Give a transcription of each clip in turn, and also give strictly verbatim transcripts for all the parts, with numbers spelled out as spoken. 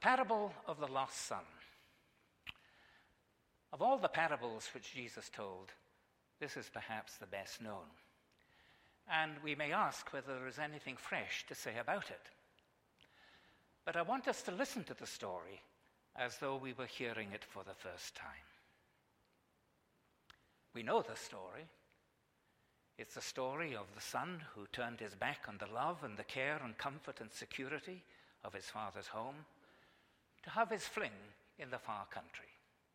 parable of the lost son. Of all the parables which Jesus told, this is perhaps the best known. And we may ask whether there is anything fresh to say about it. But I want us to listen to the story as though we were hearing it for the first time. We know the story. It's the story of the son who turned his back on the love and the care and comfort and security of his father's home to have his fling in the far country.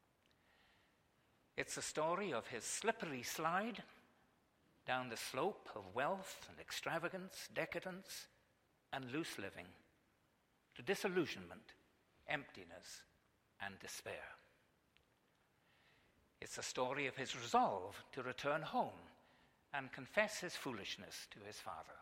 It's the story of his slippery slide down the slope of wealth and extravagance, decadence, and loose living to disillusionment, emptiness, and despair. It's the story of his resolve to return home and confess his foolishness to his father.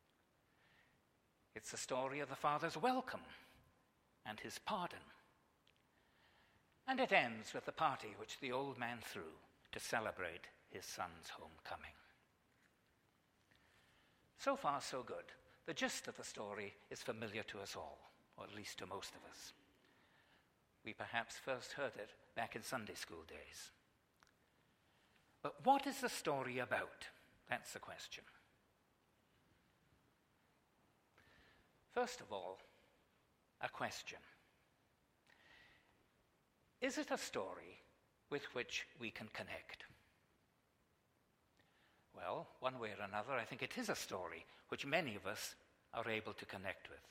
It's the story of the father's welcome and his pardon. And it ends with the party which the old man threw to celebrate his son's homecoming. So far, so good. The gist of the story is familiar to us all, or at least to most of us. We perhaps first heard it back in Sunday school days. But what is the story about? That's the question. First of all, a question. Is it a story with which we can connect? Well, one way or another, I think it is a story which many of us are able to connect with.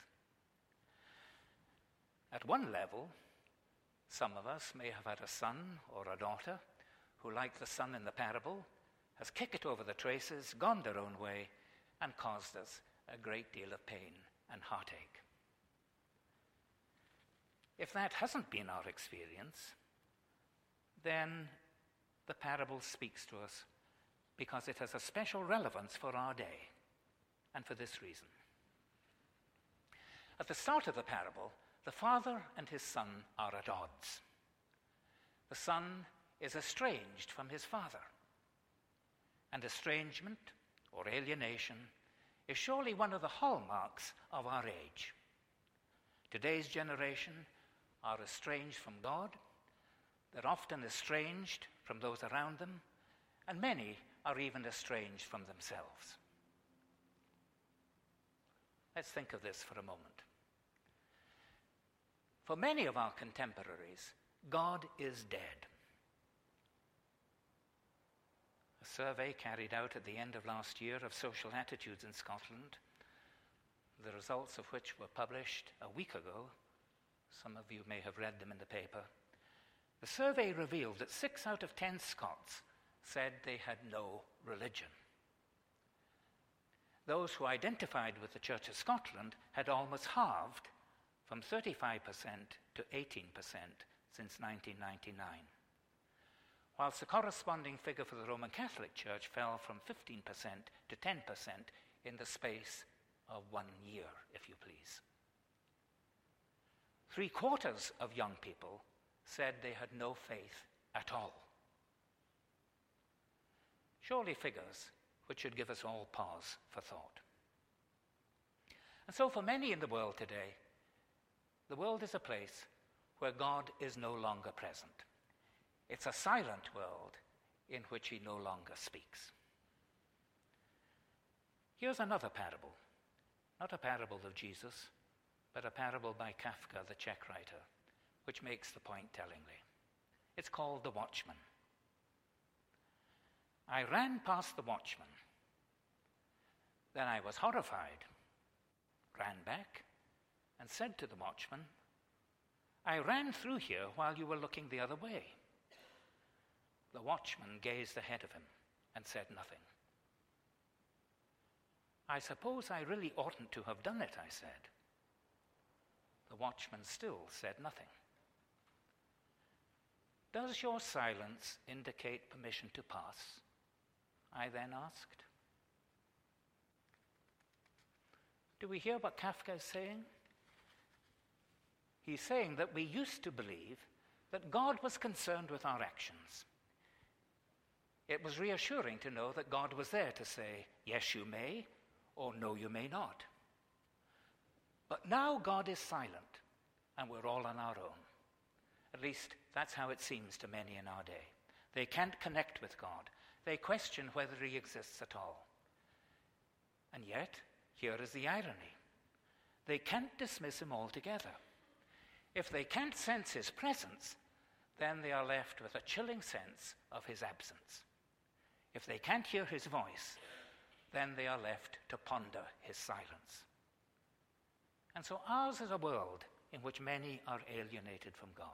At one level, some of us may have had a son or a daughter who, like the son in the parable, has kicked it over the traces, gone their own way, and caused us a great deal of pain and heartache. If that hasn't been our experience, then the parable speaks to us because it has a special relevance for our day, and for this reason. At the start of the parable, the father and his son are at odds. The son is estranged from his father, and estrangement or alienation is surely one of the hallmarks of our age. Today's generation are estranged from God. They're often estranged from those around them, and many are even estranged from themselves. Let's think of this for a moment. For many of our contemporaries, God is dead. A survey carried out at the end of last year of social attitudes in Scotland, the results of which were published a week ago, some of you may have read them in the paper, the survey revealed that six out of ten Scots said they had no religion. Those who identified with the Church of Scotland had almost halved from thirty-five percent to eighteen percent since nineteen ninety-nine, whilst the corresponding figure for the Roman Catholic Church fell from fifteen percent to ten percent in the space of one year, if you please. Three quarters of young people said they had no faith at all. Surely figures which should give us all pause for thought. And so for many in the world today, the world is a place where God is no longer present. It's a silent world in which he no longer speaks. Here's another parable, not a parable of Jesus, but a parable by Kafka, the Czech writer, which makes the point tellingly. It's called The Watchman. I ran past the watchman. Then I was horrified, ran back, and said to the watchman, I ran through here while you were looking the other way. The watchman gazed ahead of him and said nothing. I suppose I really oughtn't to have done it, I said. The watchman still said nothing. Does your silence indicate permission to pass? I then asked. Do we hear what Kafka is saying? He's saying that we used to believe that God was concerned with our actions. It was reassuring to know that God was there to say, yes, you may, or no, you may not. But now God is silent, and we're all on our own. At least that's how it seems to many in our day. They can't connect with God. They question whether he exists at all. And yet, here is the irony. They can't dismiss him altogether. If they can't sense his presence, then they are left with a chilling sense of his absence. If they can't hear his voice, then they are left to ponder his silence. And so ours is a world in which many are alienated from God.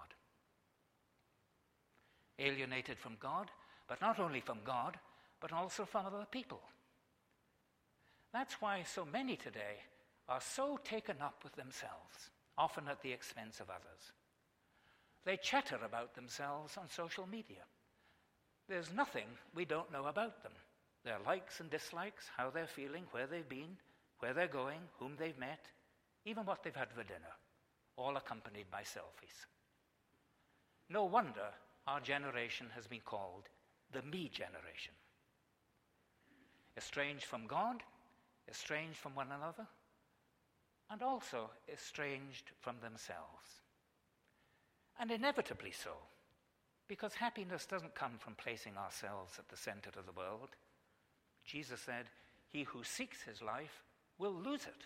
Alienated from God, but not only from God, but also from other people. That's why so many today are so taken up with themselves, often at the expense of others. They chatter about themselves on social media. There's nothing we don't know about them. Their likes and dislikes, how they're feeling, where they've been, where they're going, whom they've met, even what they've had for dinner, all accompanied by selfies. No wonder our generation has been called the me generation. Estranged from God, estranged from one another, and also estranged from themselves. And inevitably so, because happiness doesn't come from placing ourselves at the center of the world. Jesus said, "He who seeks his life will lose it."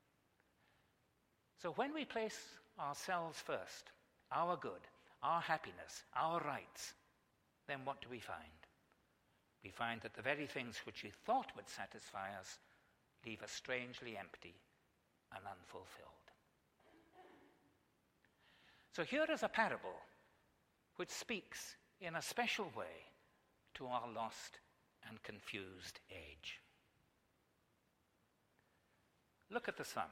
So when we place ourselves first, our good, our happiness, our rights, then what do we find? We find that the very things which we thought would satisfy us leave us strangely empty and unfulfilled. So here is a parable which speaks in a special way to our lost and confused age. Look at the son.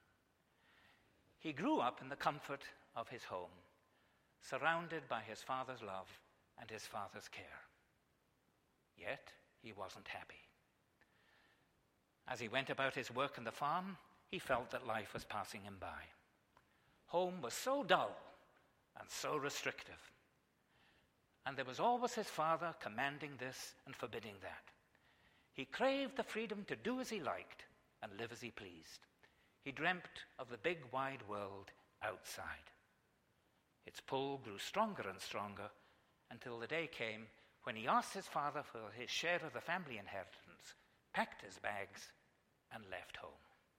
He grew up in the comfort of his home, surrounded by his father's love and his father's care. Yet he wasn't happy. As he went about his work on the farm, he felt that life was passing him by. Home was so dull and so restrictive. And there was always his father commanding this and forbidding that. He craved the freedom to do as he liked and live as he pleased. He dreamt of the big wide world outside. Its pull grew stronger and stronger until the day came when he asked his father for his share of the family inheritance, packed his bags, and left home.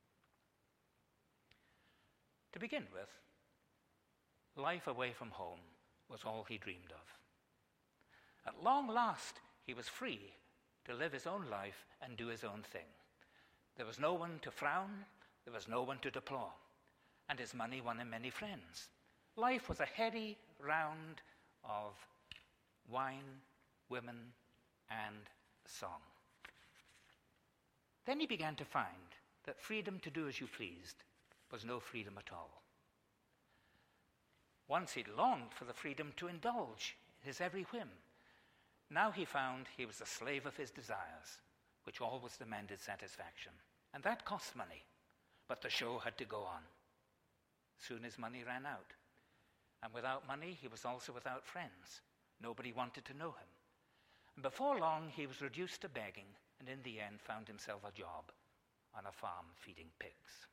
To begin with, life away from home was all he dreamed of. At long last, he was free to live his own life and do his own thing. There was no one to frown, there was no one to deplore, and his money won him many friends. Life was a heady round of wine, women, and song. Then he began to find that freedom to do as you pleased was no freedom at all. Once he'd longed for the freedom to indulge his every whim. Now he found he was a slave of his desires, which always demanded satisfaction. And that cost money, but the show had to go on. Soon his money ran out. And without money, he was also without friends. Nobody wanted to know him. And before long, he was reduced to begging, and in the end found himself a job on a farm feeding pigs.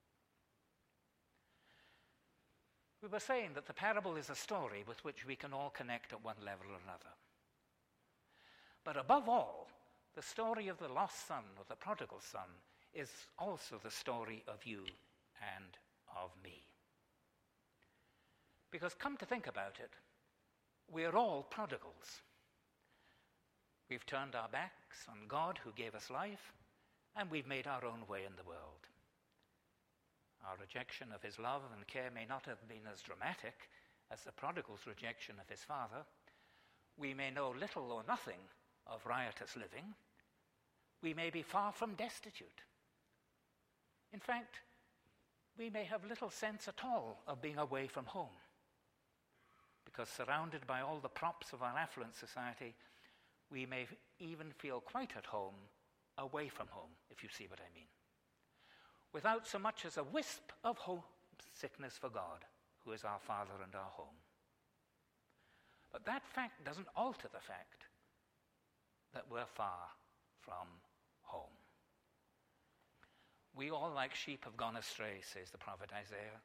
We were saying that the parable is a story with which we can all connect at one level or another. But above all, the story of the lost son or the prodigal son is also the story of you and of me. Because come to think about it, we're all prodigals. We've turned our backs on God who gave us life, and we've made our own way in the world. Our rejection of his love and care may not have been as dramatic as the prodigal's rejection of his father. We may know little or nothing of riotous living. We may be far from destitute. In fact, we may have little sense at all of being away from home, because surrounded by all the props of our affluent society, we may even feel quite at home away from home, if you see what I mean, without so much as a wisp of homesickness for God, who is our Father and our home. But that fact doesn't alter the fact that we're far from home. We all, like sheep, have gone astray, says the prophet Isaiah.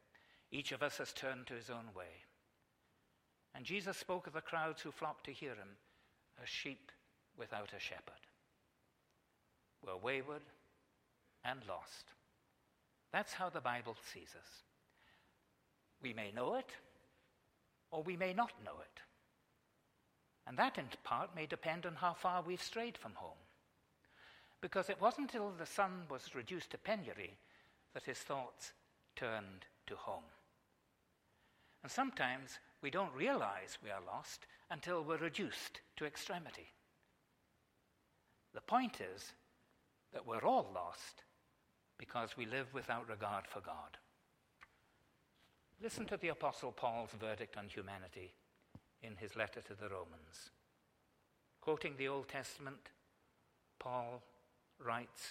Each of us has turned to his own way. And Jesus spoke of the crowds who flocked to hear him as sheep without a shepherd. We're wayward and lost. That's how the Bible sees us. We may know it, or we may not know it. And that, in part, may depend on how far we've strayed from home. Because it wasn't until the son was reduced to penury that his thoughts turned to home. And sometimes we don't realize we are lost until we're reduced to extremity. The point is that we're all lost because we live without regard for God. Listen to the Apostle Paul's verdict on humanity in his letter to the Romans. Quoting the Old Testament, Paul writes,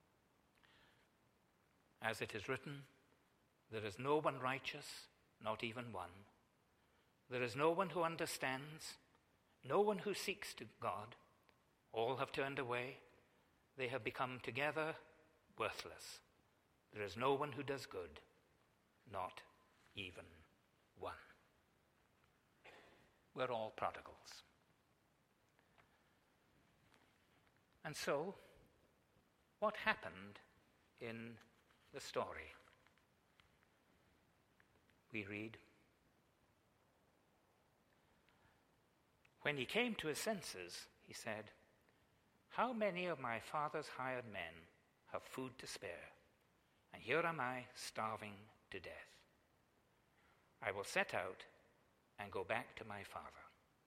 "As it is written, there is no one righteous, not even one. There is no one who understands, no one who seeks to God. All have turned away. They have become together worthless. There is no one who does good, not even one." We're all prodigals. And so, what happened in the story? We read, "When he came to his senses, he said, 'How many of my father's hired men have food to spare, and here am I starving to death? I will set out and go back to my father.'"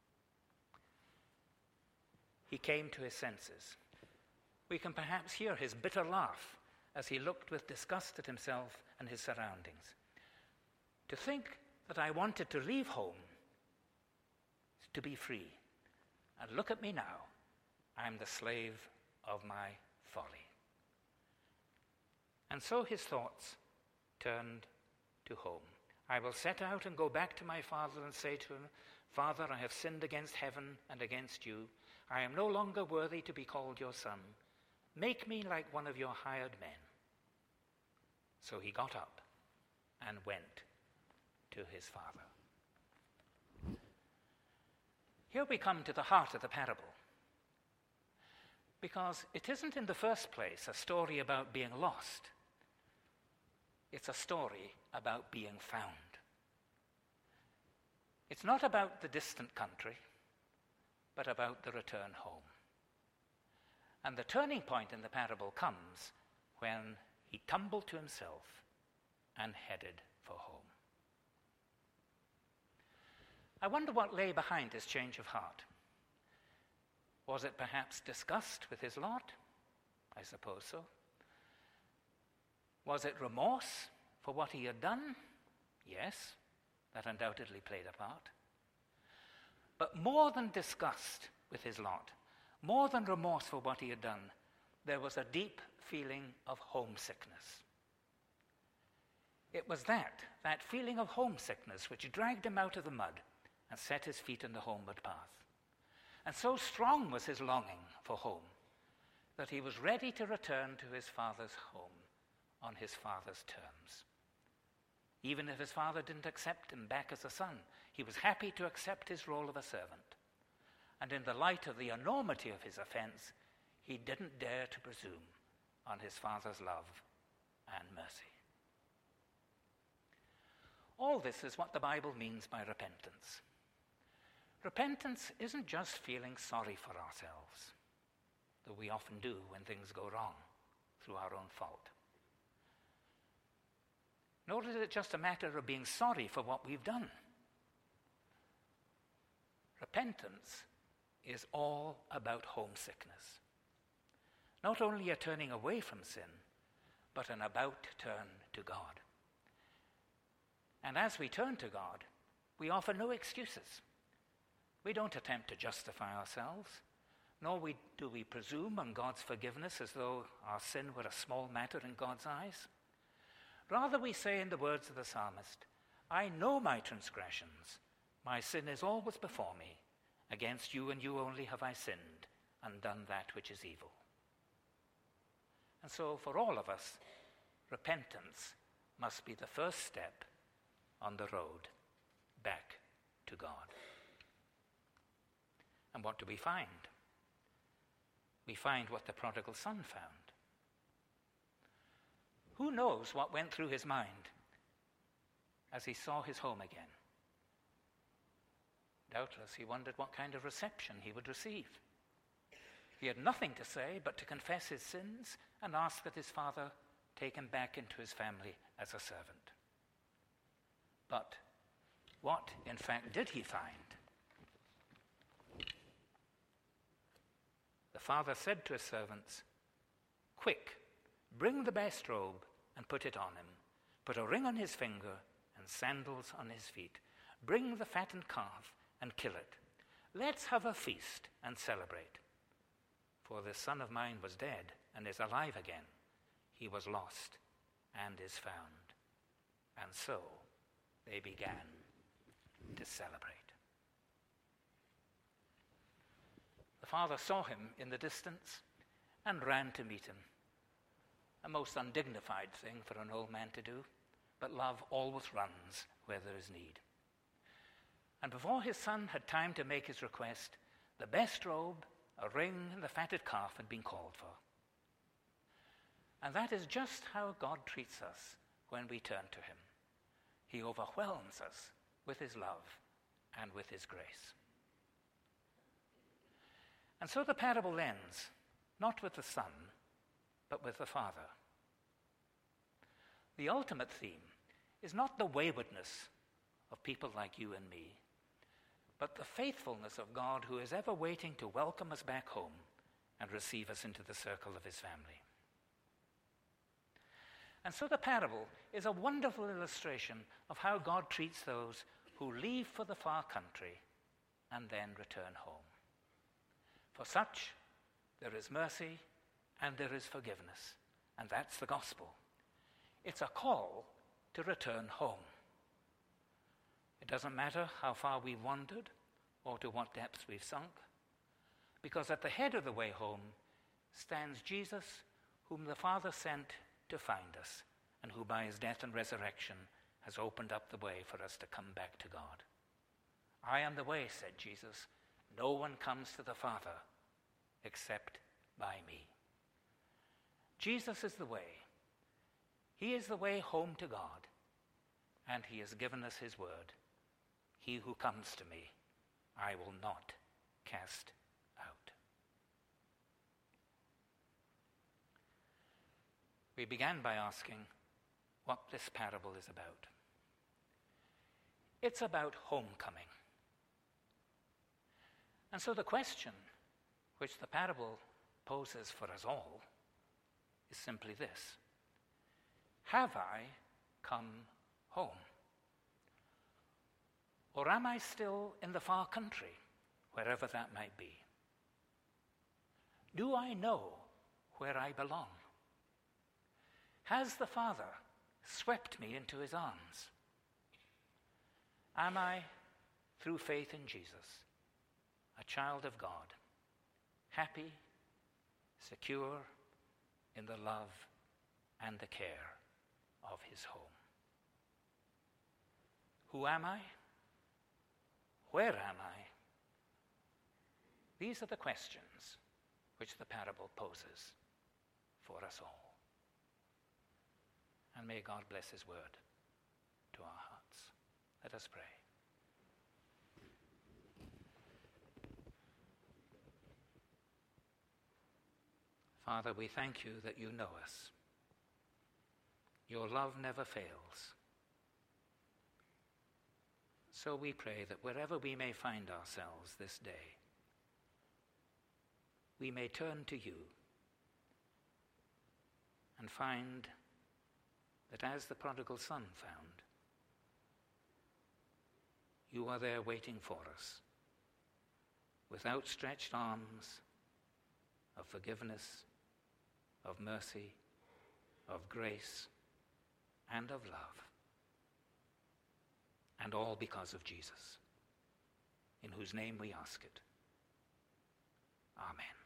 He came to his senses. We can perhaps hear his bitter laugh as he looked with disgust at himself and his surroundings. To think that I wanted to leave home, to be free, and look at me now, I'm the slave of my folly. And so his thoughts turned to home. "I will set out and go back to my father and say to him, 'Father, I have sinned against heaven and against you. I am no longer worthy to be called your son. Make me like one of your hired men.' So he got up and went to his father." Here we come to the heart of the parable. Because it isn't in the first place a story about being lost. It's a story about being found. It's not about the distant country, but about the return home. And the turning point in the parable comes when he tumbled to himself and headed for home. I wonder what lay behind his change of heart. Was it perhaps disgust with his lot? I suppose so. Was it remorse for what he had done? Yes, that undoubtedly played a part. But more than disgust with his lot, more than remorse for what he had done, there was a deep feeling of homesickness. It was that, that feeling of homesickness, which dragged him out of the mud and set his feet in the homeward path. And so strong was his longing for home that he was ready to return to his father's home on his father's terms. Even if his father didn't accept him back as a son, he was happy to accept his role of a servant. And in the light of the enormity of his offense, he didn't dare to presume on his father's love and mercy. All this is what the Bible means by repentance. Repentance isn't just feeling sorry for ourselves, though we often do when things go wrong through our own fault. Nor is it just a matter of being sorry for what we've done. Repentance is all about homesickness. Not only a turning away from sin, but an about turn to God. And as we turn to God, we offer no excuses. We don't attempt to justify ourselves, nor we, do we presume on God's forgiveness as though our sin were a small matter in God's eyes. Rather, we say in the words of the psalmist, "I know my transgressions. My sin is always before me. Against you and you only have I sinned and done that which is evil." And so for all of us, repentance must be the first step on the road back to God. And what do we find? We find what the prodigal son found. Who knows what went through his mind as he saw his home again? Doubtless he wondered what kind of reception he would receive. He had nothing to say but to confess his sins and ask that his father take him back into his family as a servant. But what, in fact, did he find? The father said to his servants, "Quick, bring the best robe and put it on him. Put a ring on his finger and sandals on his feet. Bring the fattened calf and kill it. Let's have a feast and celebrate. For this son of mine was dead and is alive again. He was lost and is found." And so they began to celebrate. The father saw him in the distance and ran to meet him. A most undignified thing for an old man to do, but love always runs where there is need. And before his son had time to make his request, the best robe, a ring, and the fatted calf had been called for. And that is just how God treats us when we turn to him. He overwhelms us with his love and with his grace. And so the parable ends, not with the son, but with the father. The ultimate theme is not the waywardness of people like you and me, but the faithfulness of God, who is ever waiting to welcome us back home and receive us into the circle of his family. And so the parable is a wonderful illustration of how God treats those who leave for the far country and then return home. For such, there is mercy and there is forgiveness, and that's the gospel. It's a call to return home. It doesn't matter how far we've wandered or to what depths we've sunk, because at the head of the way home stands Jesus, whom the Father sent to find us, and who by his death and resurrection has opened up the way for us to come back to God. "I am the way," said Jesus. "No one comes to the Father except by me." Jesus is the way. He is the way home to God, and he has given us his word. "He who comes to me, I will not cast out." We began by asking what this parable is about. It's about homecoming. And so the question which the parable poses for us all is simply this: have I come home? Or am I still in the far country, wherever that might be? Do I know where I belong? Has the Father swept me into his arms? Am I, through faith in Jesus, a child of God, happy, secure in the love and the care of his home? Who am I? Where am I? These are the questions which the parable poses for us all. And may God bless his word to our hearts. Let us pray. Father, we thank you that you know us. Your love never fails. So we pray that wherever we may find ourselves this day, we may turn to you and find that as the prodigal son found, you are there waiting for us with outstretched arms of forgiveness, of mercy, of grace, and of love. And all because of Jesus, in whose name we ask it. Amen.